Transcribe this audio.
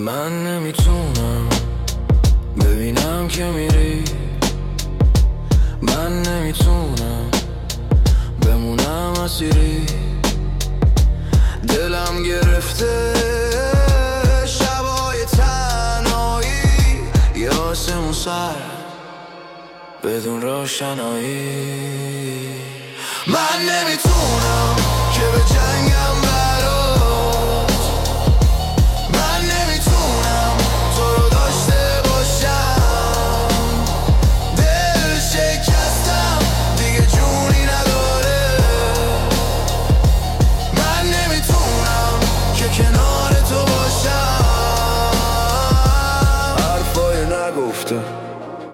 من نمیتونم ببینم که میری، من نمیتونم بمونم اسیری، دلم گرفته شبای تنهایی، یه آسمون سر بدون روشنایی. من نمیتونم که به جنگم